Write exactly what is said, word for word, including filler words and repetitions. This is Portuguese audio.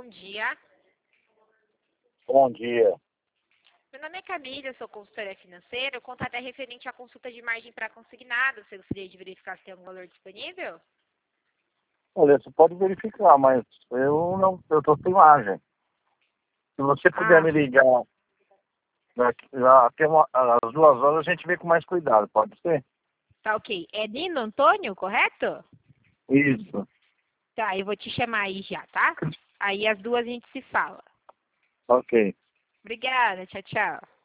Bom dia. Bom dia. Meu nome é Camila, eu sou consultora financeira. O contato é referente à consulta de margem para consignado. Você gostaria de verificar se tem algum valor disponível? Olha, você pode verificar, mas eu não, eu estou sem margem. Se você puder Ah, me ligar daqui, até uma, às duas horas, a gente vê com mais cuidado, pode ser? tá ok. É Nino Antônio, correto? Isso. Tá, eu vou te chamar aí já, tá? Aí às duas a gente se fala. Ok. Obrigada, tchau, tchau.